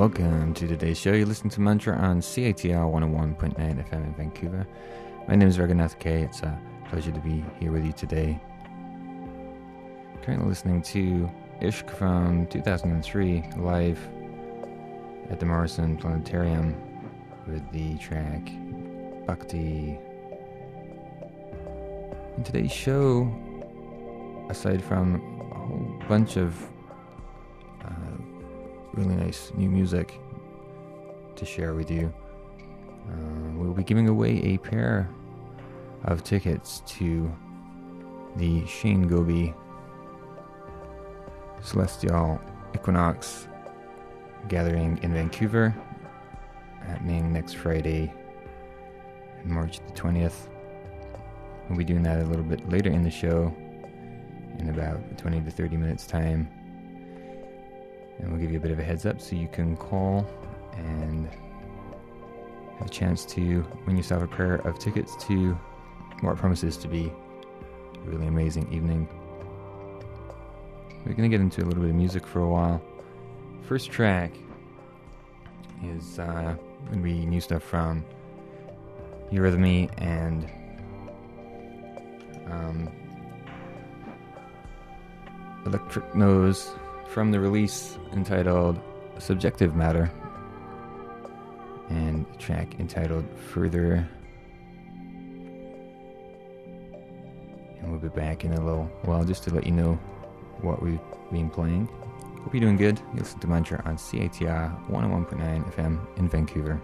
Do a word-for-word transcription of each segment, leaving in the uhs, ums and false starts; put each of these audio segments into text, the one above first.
welcome to today's show. You're listening to Mantra on C A T R one oh one point nine F M in Vancouver. My name is Raghunath K. It's a pleasure to be here with you today. Currently listening to Ishq from two thousand three, live at the Morrison Planetarium with the track Bhakti. In today's show, aside from a whole bunch of uh, really nice new music to share with you, uh, we'll be giving away a pair of tickets to the Shane Goby Celestial Equinox gathering in Vancouver, happening next Friday, March the twentieth. We'll be doing that a little bit later in the show, in about twenty to thirty minutes time. And we'll give you a bit of a heads up so you can call and have a chance to win yourself a pair of tickets to what promises to be a really amazing evening. We're going to get into a little bit of music for a while. First track is uh, going to be new stuff from Eurythmy and um, Electric Nose from the release entitled Subjective Matter, and a track entitled Further. And we'll be back in a little while just to let you know what we've been playing. Hope you're doing good. You listen to Mantra on C A T R one oh one point nine F M in Vancouver.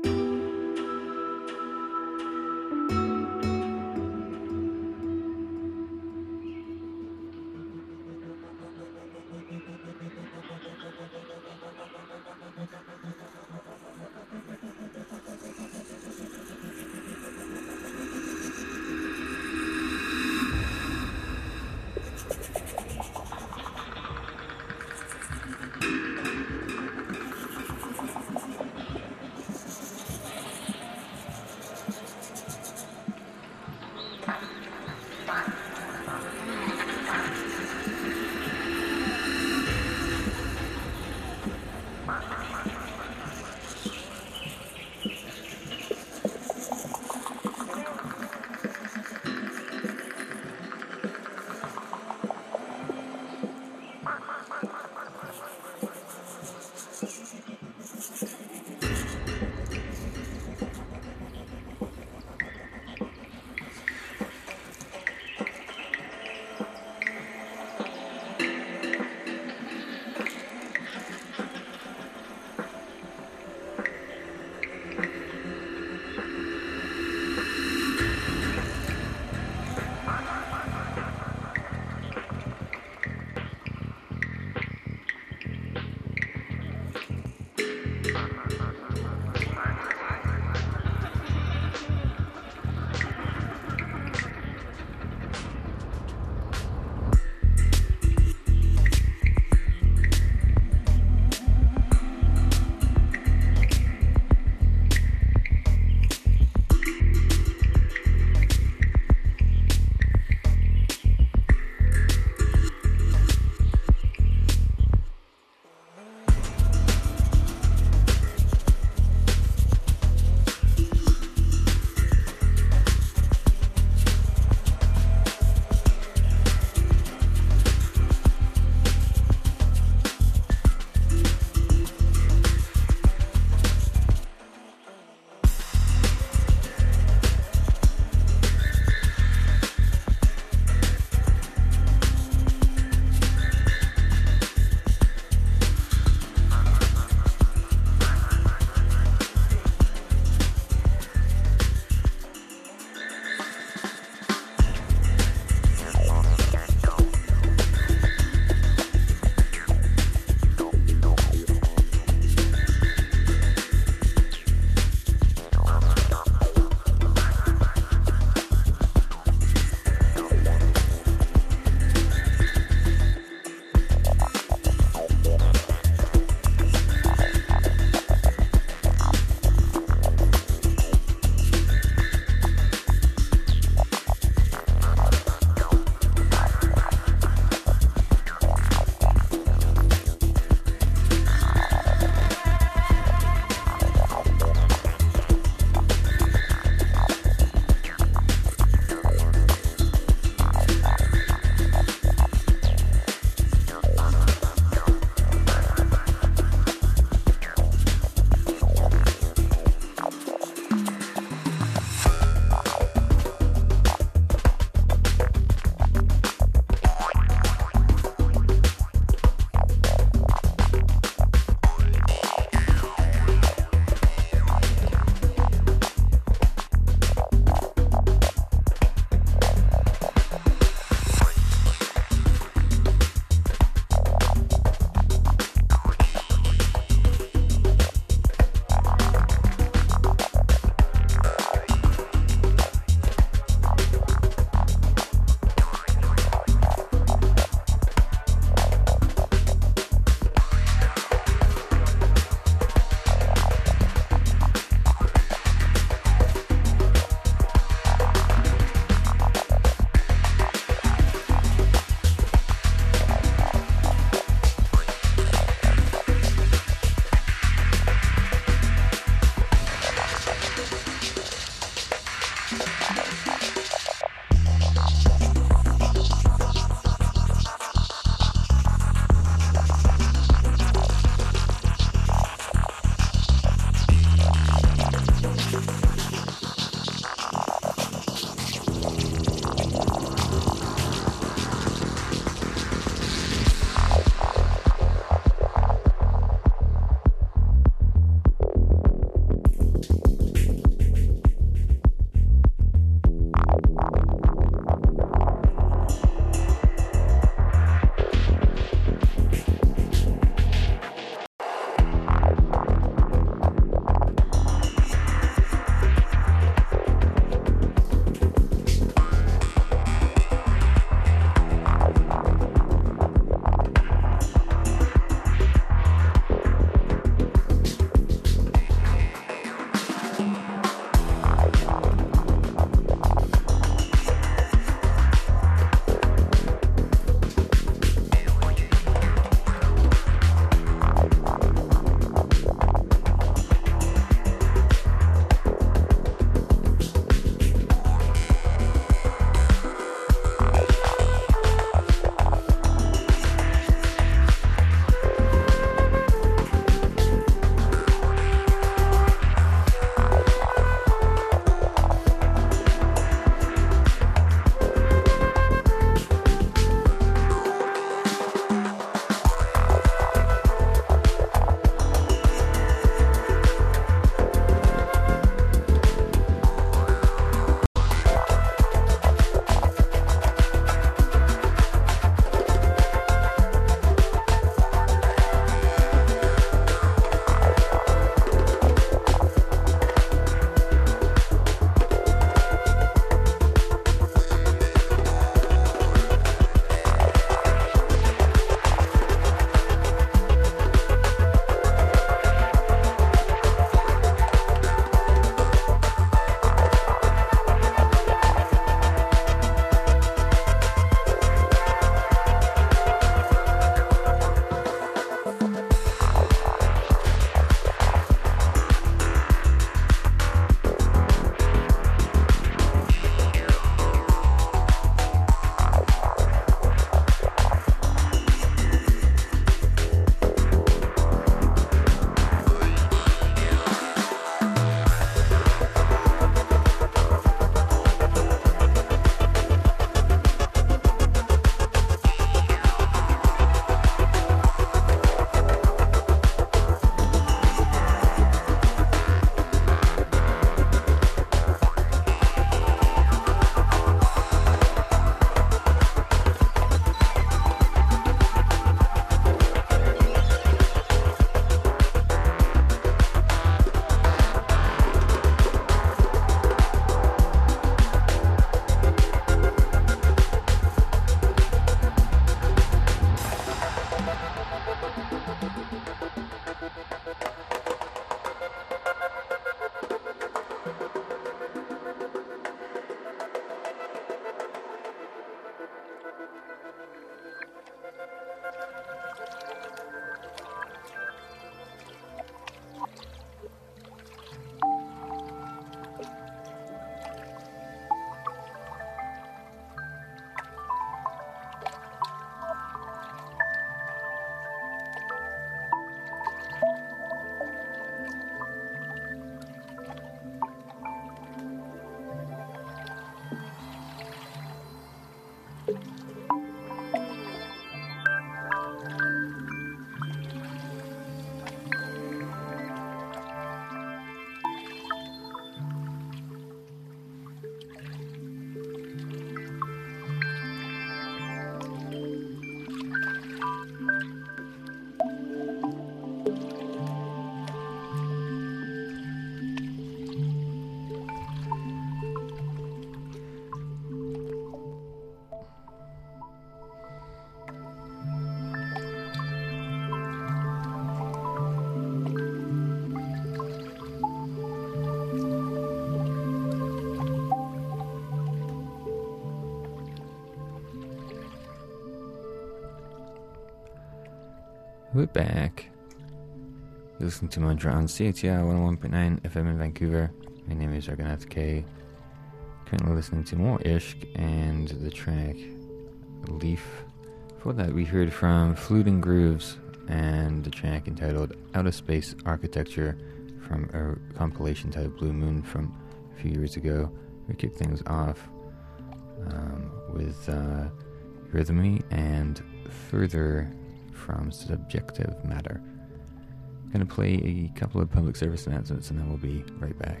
We're back. You're listening to Mantra on C A T R one oh one point nine F M in Vancouver. My name is Argonath K. Currently listening to more Ishq and the track Leaf. Before that, we heard from Flute and Grooves and the track entitled Outer Space Architecture from a compilation titled Blue Moon from a few years ago. We kicked things off um, with uh, Rhythmy and Further from Subjective Matter. I'm going to play a couple of public service announcements and then we'll be right back.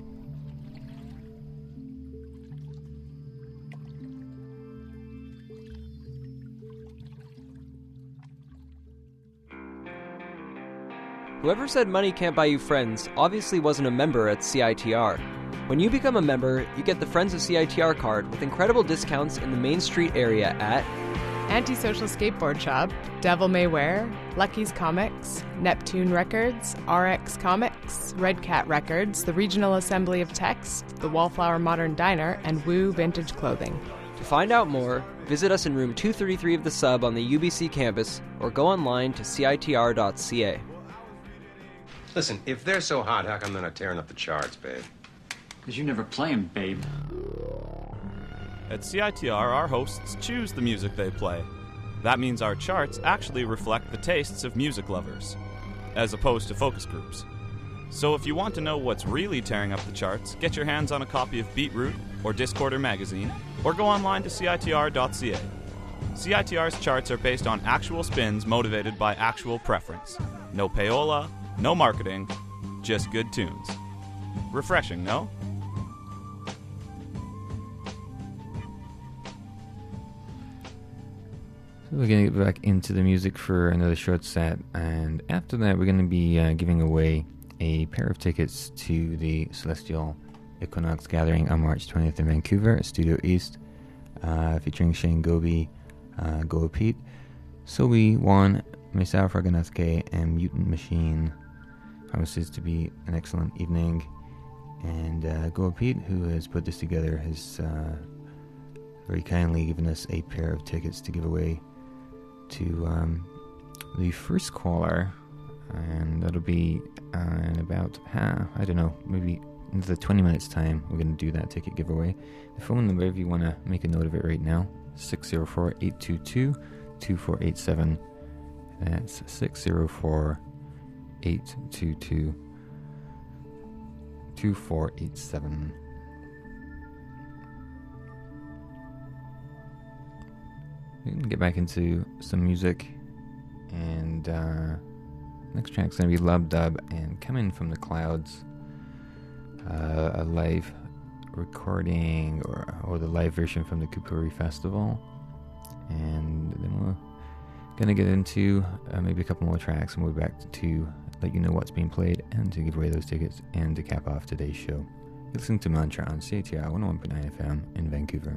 Whoever said money can't buy you friends obviously wasn't a member at C I T R. When you become a member, you get the Friends of C I T R card with incredible discounts in the Main Street area at Antisocial Skateboard Shop, Devil May Wear, Lucky's Comics, Neptune Records, R X Comics, Red Cat Records, the Regional Assembly of Text, the Wallflower Modern Diner, and Woo Vintage Clothing. To find out more, visit us in room two thirty-three of the Sub on the U B C campus or go online to C I T R dot C A. Listen, if they're so hot, how come they're not tearing up the charts, babe? Because you never play 'em, babe. At C I T R, our hosts choose the music they play. That means our charts actually reflect the tastes of music lovers, as opposed to focus groups. So if you want to know what's really tearing up the charts, get your hands on a copy of Beatroot or Discorder magazine, or go online to C I T R dot C A. C I T R's charts are based on actual spins motivated by actual preference. No payola, no marketing, just good tunes. Refreshing, no? So we're going to get back into the music for another short set, and after that we're going to be uh, giving away a pair of tickets to the Celestial Equinox Gathering on March twentieth in Vancouver at Studio East, uh, featuring Shane Goby, uh, Goa Pete, Sobi, Juan, myself, Argonath K, and Mutant Machine. Promises to be an excellent evening, and uh, Goa Pete, who has put this together, has uh, very kindly given us a pair of tickets to give away to um, the first caller, and that'll be uh, in about, uh, I don't know, maybe in the twenty minutes time we're going to do that ticket giveaway. The phone number, if you want to make a note of it right now, six oh four, eight two two, two four eight seven. That's six oh four, eight two two, two four eight seven. We can get back into some music, and uh, next track's going to be Lub Dub and Coming from the Clouds, uh, a live recording or, or the live version from the Kupuri Festival, and then we're going to get into uh, maybe a couple more tracks, and we'll be back to let you know what's being played and to give away those tickets and to cap off today's show. You're listening to Mantra on C A T R one oh one point nine F M in Vancouver.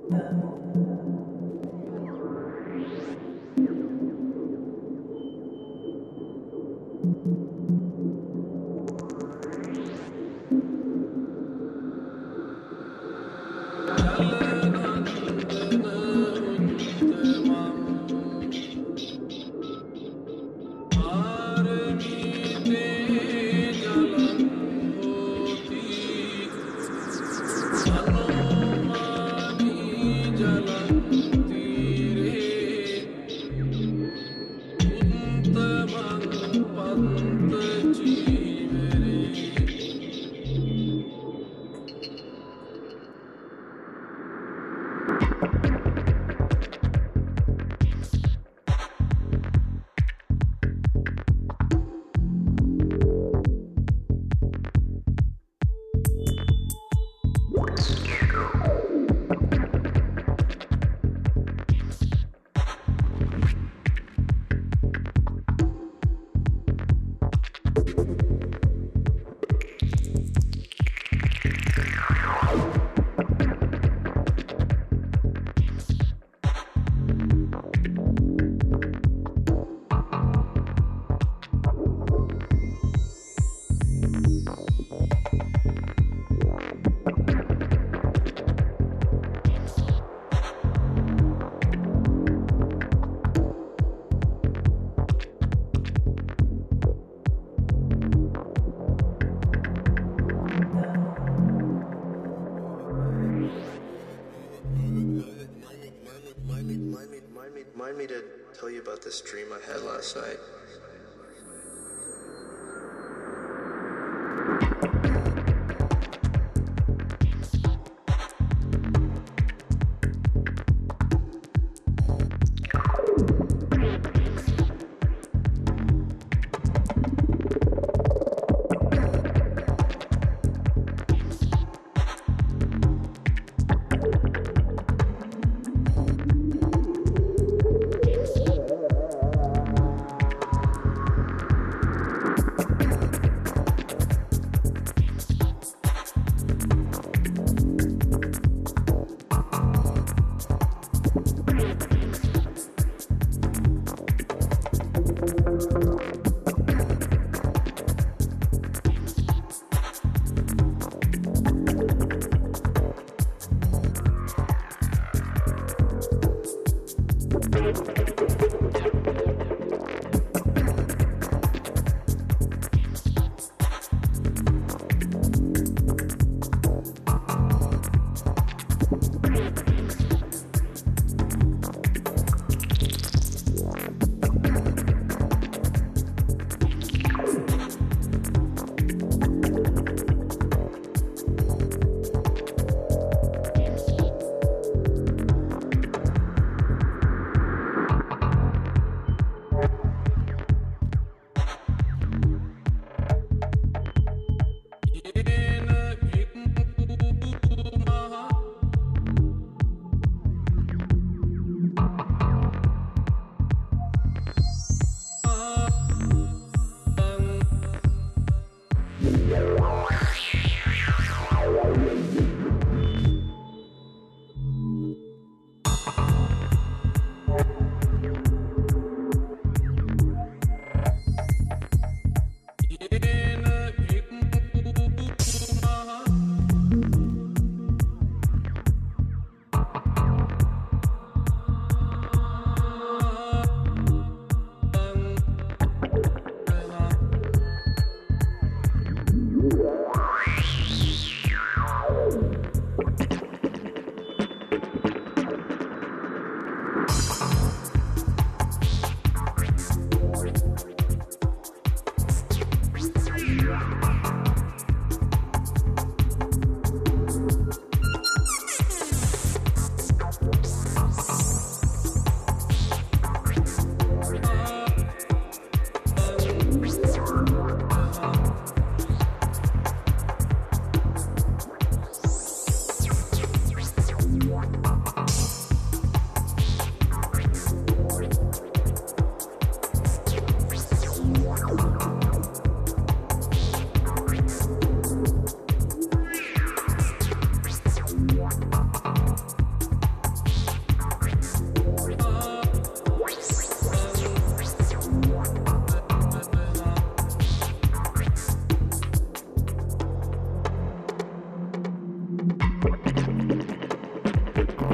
Remind me to tell you about this dream I had last night.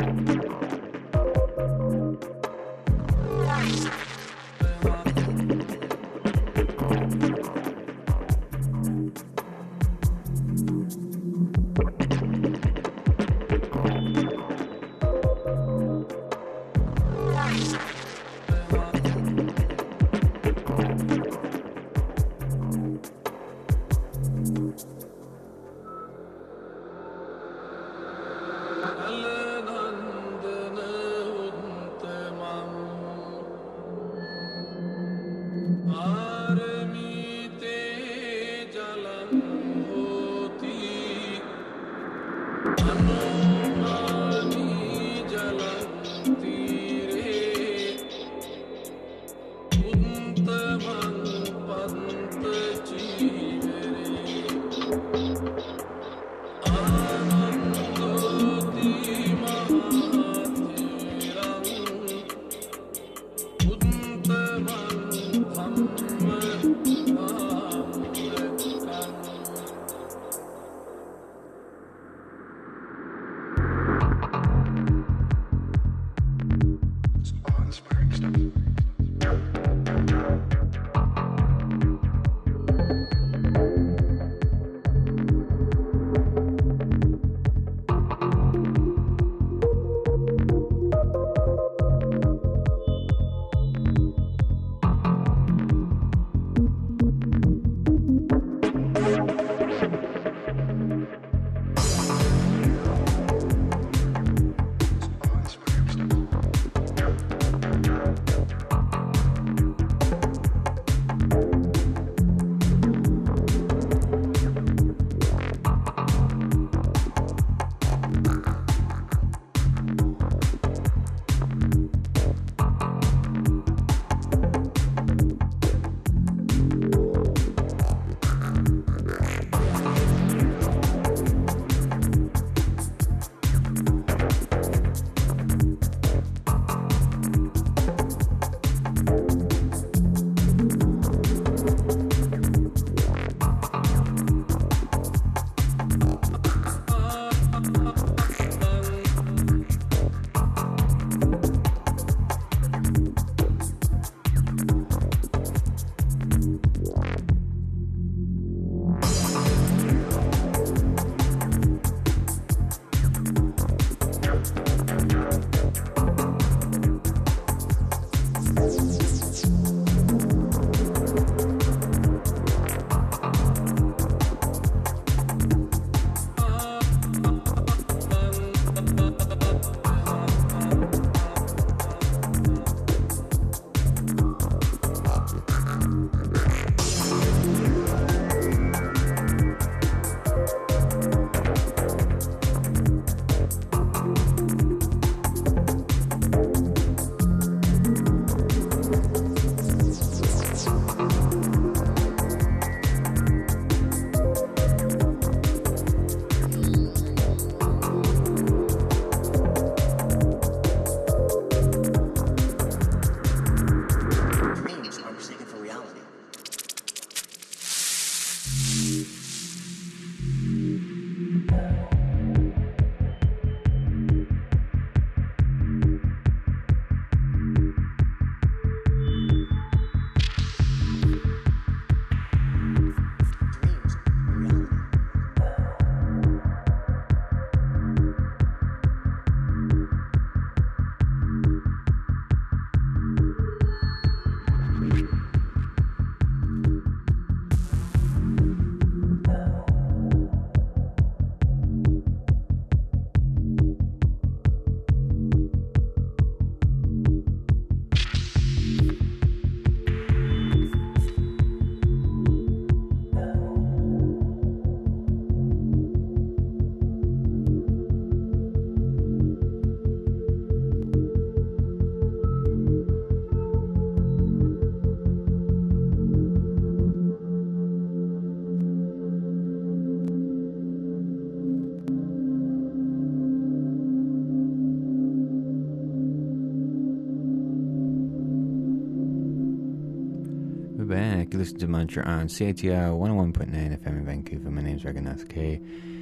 Listen to Mantra on C I T R one oh one point nine F M in Vancouver. My name's Raghunath K.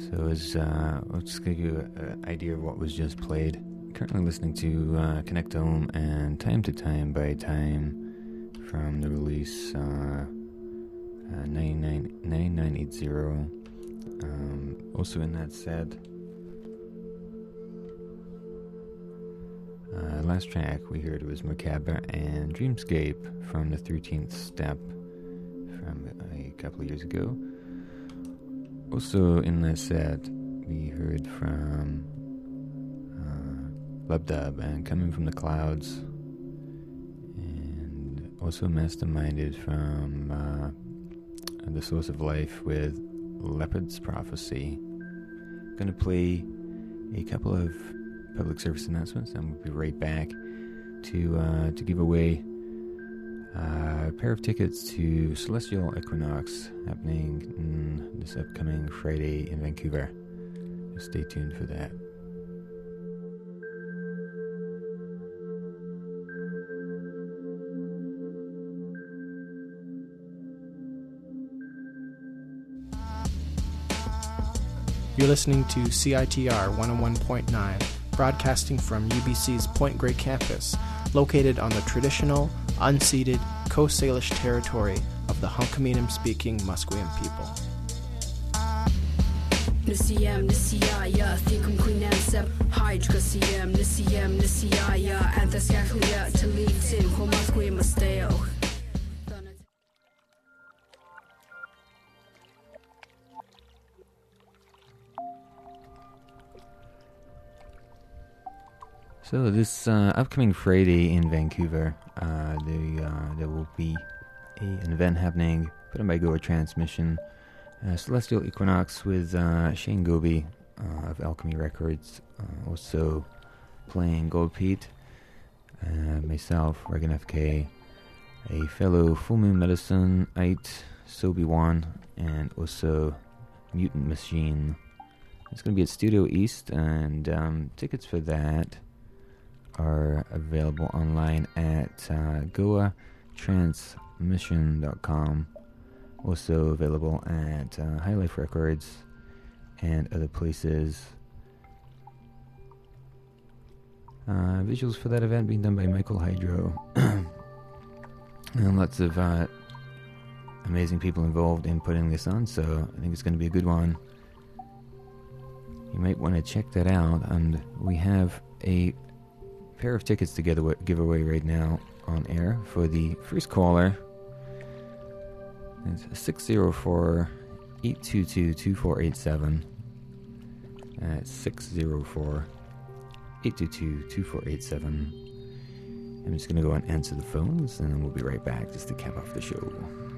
So as uh, I'll just give you an idea of what was just played. Currently listening to uh, Connectome and Time to Time by Time from the release uh, uh, ninety-nine eighty. Um, also in that set, uh, last track we heard was Macabre and Dreamscape from the thirteenth Step from a couple of years ago. Also in that set we heard from uh, Lubdub and Coming from the Clouds, and also Masterminded from uh, The Source of Life with Leopard's Prophecy. I'm going to play a couple of public service announcements, and we'll be right back to uh, to give away uh, a pair of tickets to Celestial Equinox happening mm, this upcoming Friday in Vancouver. Stay tuned for that. You're listening to C I T R one oh one point nine, broadcasting from U B C's Point Grey campus, located on the traditional, unceded Coast Salish territory of the Hunkaminam-speaking Musqueam people. Nisiyam nisiyaya thikum quinansep hydra siyam nisiyam nisiyaya anthasyakhlia talitin homasqueam masteo. So this uh, upcoming Friday in Vancouver, uh, the, uh, there will be a, an event happening put on by Goa Transmission, uh, Celestial Equinox with uh, Shane Goby uh, of Alchemy Records, uh, also playing Gold Pete, uh, myself, Regan F K, a fellow Full Moon Medicine, Ite, Sobi-Wan, and also Mutant Machine. It's going to be at Studio East, and um, tickets for that are available online at uh, goa transmission dot com. Also available at uh, High Life Records and other places. Uh, visuals for that event being done by Michael Hydro. And lots of uh, amazing people involved in putting this on, so I think it's going to be a good one. You might want to check that out, and we have a pair of tickets to get give away right now on air for the first caller. It's six oh four, eight two two, two four eight seven. That's six oh four, eight two two, two four eight seven. I'm just going to go and answer the phones, and then we'll be right back just to cap off the show.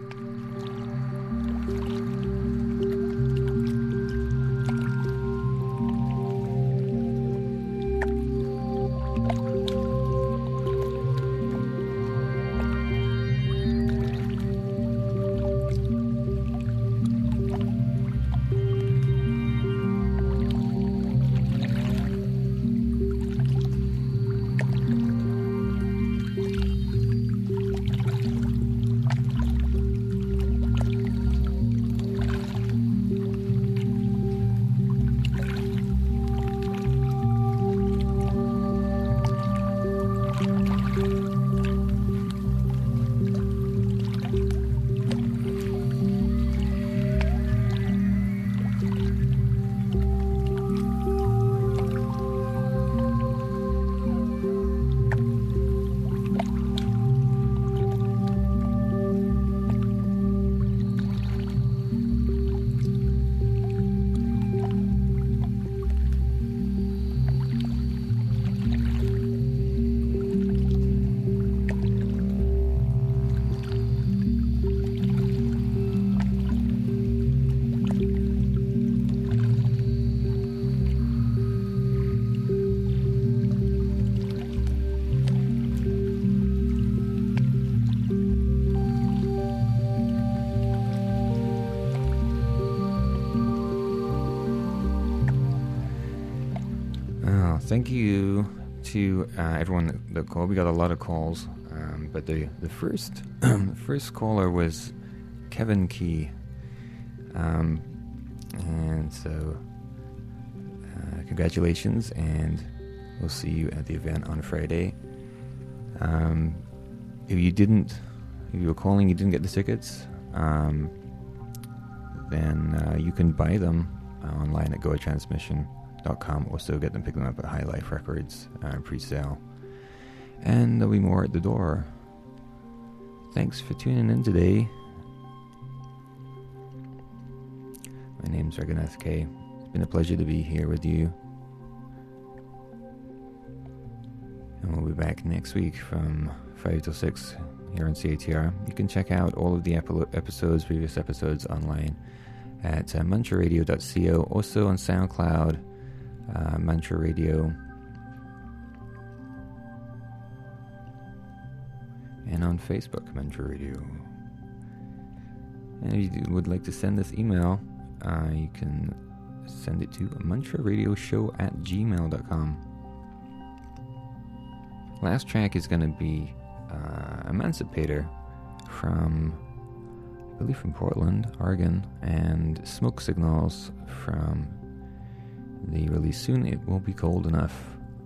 Thank you to uh, everyone that, that called. We got a lot of calls, um, but the the first the first caller was Kevin Key, um, and so uh, congratulations, and we'll see you at the event on Friday. Um, if you didn't, if you were calling, you didn't get the tickets, um, then uh, you can buy them uh, online at goa transmission dot com, or still get them, pick them up at High Life Records uh, pre-sale. And there'll be more at the door. Thanks for tuning in today. My name's Raghunath K. It's been a pleasure to be here with you. And we'll be back next week from five till six here on C A T R. You can check out all of the ep- episodes, previous episodes online at uh, mantra radio dot co, also on SoundCloud, uh, Mantra Radio, and on Facebook, Mantra Radio. And if you would like to send this email, uh, you can send it to mantra radio show at gmail dot com. Last track is going to be uh, Emancipator from, I believe, from Portland, Oregon, and Smoke Signals from the release Soon It Will Be Cold Enough.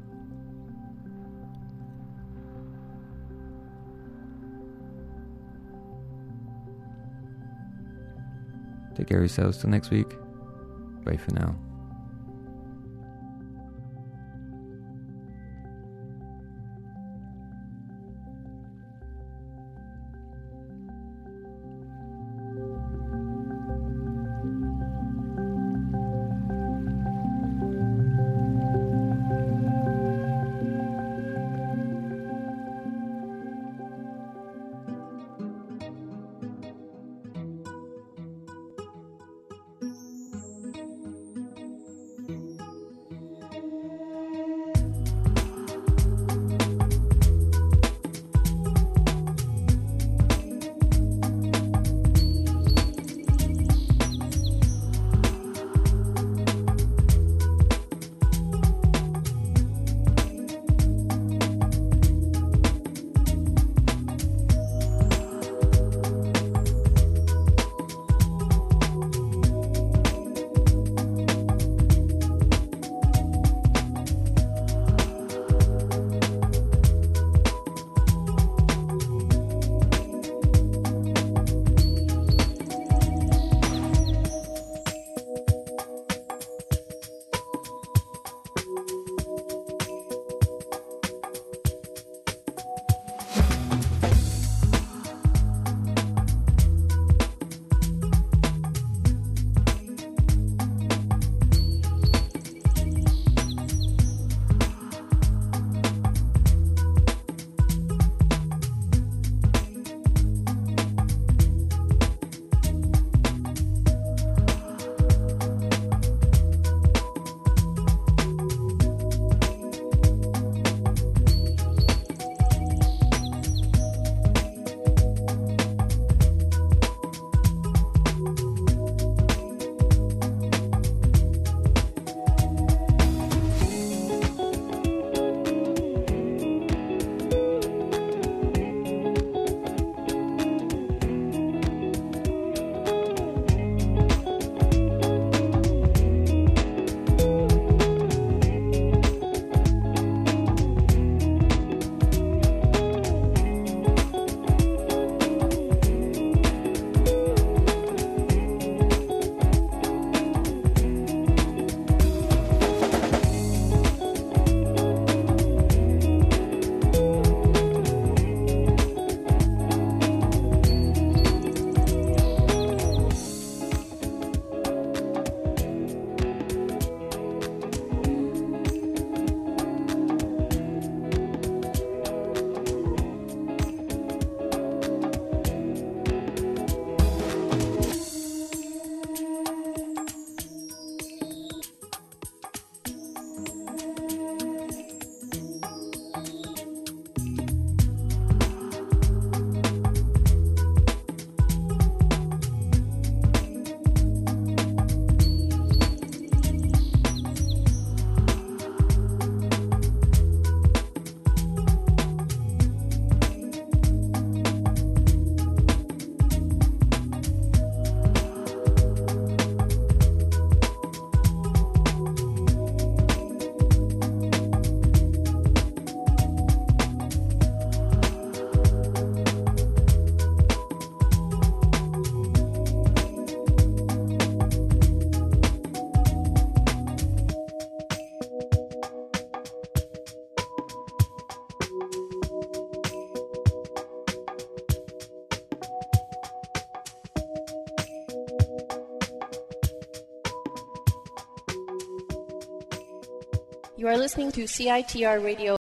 Take care of yourselves till next week. Bye for now. You are listening to C I T R Radio